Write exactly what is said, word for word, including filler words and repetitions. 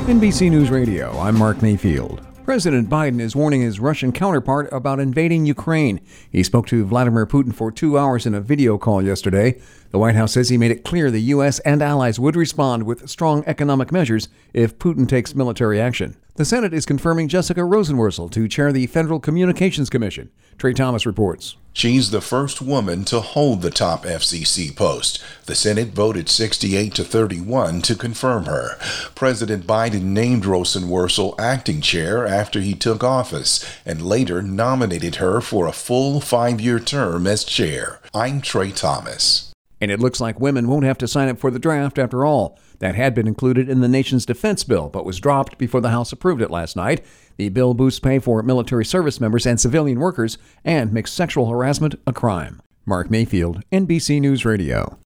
N B C News Radio, I'm Mark Mayfield. President Biden is warning his Russian counterpart about invading Ukraine. He spoke to Vladimir Putin for two hours in a video call yesterday. The White House says he made it clear the U S and allies would respond with strong economic measures if Putin takes military action. The Senate is confirming Jessica Rosenworcel to chair the Federal Communications Commission. Trey Thomas reports. She's the first woman to hold the top F C C post. The Senate voted sixty-eight to thirty-one to confirm her. President Biden named Rosenworcel acting chair after he took office and later nominated her for a full five-year term as chair. I'm Trey Thomas. And it looks like women won't have to sign up for the draft after all. That had been included in the nation's defense bill, but was dropped before the House approved it last night. The bill boosts pay for military service members and civilian workers and makes sexual harassment a crime. Mark Mayfield, N B C News Radio.